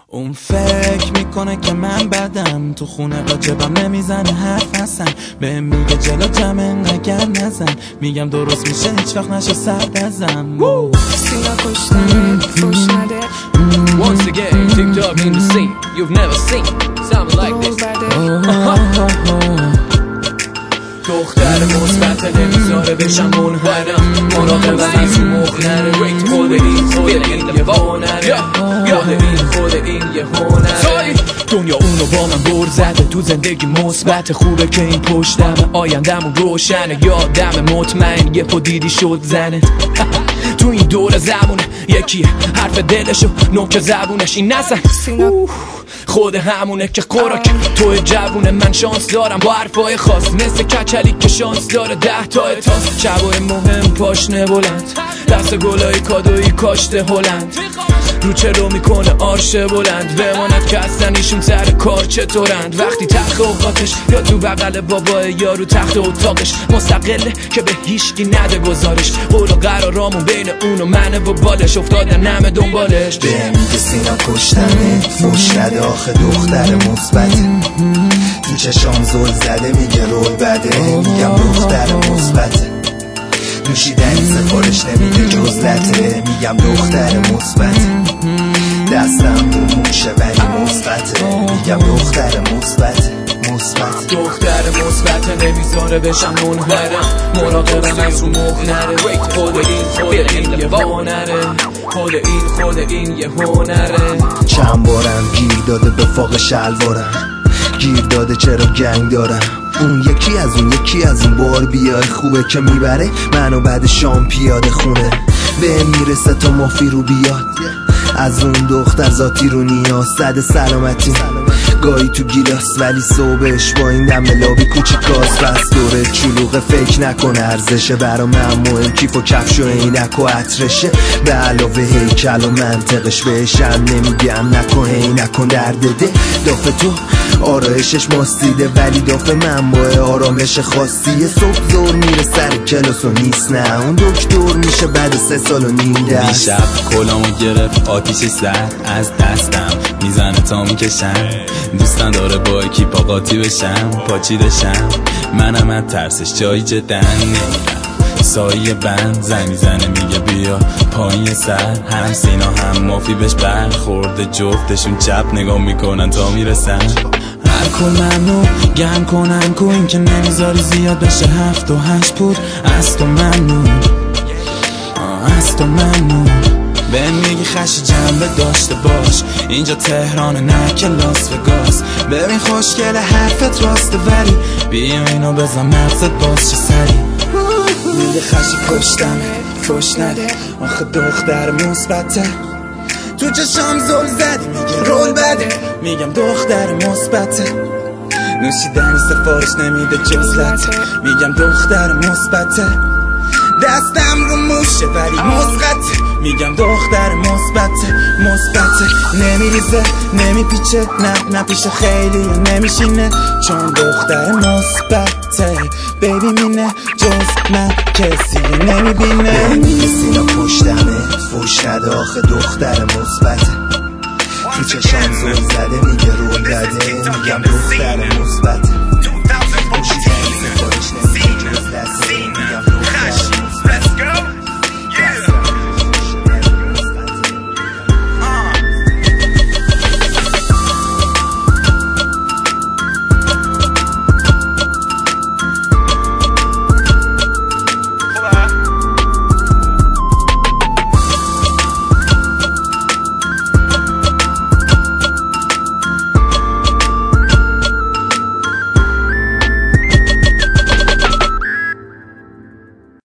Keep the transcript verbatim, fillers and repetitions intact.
اون فکر میکنه که من بدم، تو خونه با جبم نمیزنه حرف هستن، به میگه جلو جمع انقدر نزن، میگم درست میشه هیچ وقت نشو سر بزن. سینا کشتن فوش نده. Once again, TikTok in the scene you've never seen something like this. دختر مثبت نمیذاره بشم منحرم، مراقب از اون مخنره، خود این خود این یه هنره، خود این خود این یه هنره. دنیا اونو با من بر زده، تو زندگی مثبت، خوبه که این پشتم آیندمون روشنه، یادم مطمئن یه پدیدی شد زنه. تو این دور زبونه یکی حرف دلشو نوک زبونش این نزن، خود همونه که خوراک تو جوونه. من شانس دارم با حرفای خاص، مثل کچلی که شانس داره ده تا اتاس، شبای مهم پاشنه بلند، دست گلای کادویی کاشته هلند، رو چه رو میکنه آرشه بلند، بماند که اصلا ایشون سر کار چطورند. وقتی تخت اوقاتش یا تو بغل بابا یا رو تخت اتاقش، مستقله که به هیچکی نده گزارش، قول و قرارامون بین اون و منه و بالش، افتادن نمه دنبالش. به میگه سینا کشتنه فوش نده، آخه دختر مثبته، تو چشام زل زده میگه رول بده، میگم دختر مثبته، نوشیدنی سفارش نمیده جز لته، میگم دختر مثبته، دستم رو موشه ولی مثبته، میگم دختر مثبته مثبت. دختر مثبت نمیذاره بشم منحرم، مراقبم از اون مخنره، خود این خود این یه هنره، خود این خود این یه هنره. چند بارم گیر داده به فاق شلوارم، گیر داده چرا گنگ دارم، اون یکی از اون یکی از اون بار بیای، خوبه که میبره منو بعد شام پیاده خونه، به میرسه تا مافی رو بیاد، از اون دختر ذاتی رو نیاز، صد سلامتی گاهی تو گیلاس، ولی صبحش با این دم لابی کوچیکاست، بس دوره چلوغه فکر نکنه ارزشه، برا من مهم کیف و کفش و عینک و عطرشه، به علاوه هیکل و منطقش، بهشم نمیگم نکن هی نکن درده، دافه تو آرایشش ماستیده، ولی دافه من با آرامش خاصیه، صبح زور میره سر کلاس و نیست، نه اون دکتر میشه بعد سه سال و نیم دست. دیشب کلامو گرفت آتیش سرد از دستم میزنه تا میکشم، دوستان داره با اکیپا قاطی بشم پاچیدشم، منم از ترسش جایی جدن نمیرم، سایه بند زن میزنه میگه بیا پایین سر، هم سینا هم مافی بهش برخورده، جفتشون چپ نگاه میکنن تا میرسن، هر کل منو گم کنن کو این که نمیذاری زیاد بشه هفت و هشت پور، از تو ممنون از تو ممنون، به میگی خشی جنبه داشته باش، اینجا تهران نه که لاس وگاس، ببین خوشگل حرفت راسته ولی بیا اینو بزن مغزت باز چه سری، میگه خشی کشتمه فوش نده، آخه دختر مثبته، تو چشام زل زدی میگه رول بده، میگم دختر مثبته، نوشیدنی سفارش نمیده جز لته، میگم دختر مثبته، دستم رو موشه ولی مسقطه، میگم دختر مثبته مثبته، نمیریزه نمیپیچه نه نپیشه خیلی نمیشینه، چون دختر مثبته، بیبی مینه جز من کسی نمیبینه. میگه سینا پشتمه فوش نده، آخه دختر مثبته، تو چشام زل زده میگه رول بده، میگم دختر مثبته، نوشیدنی سفارش نمیده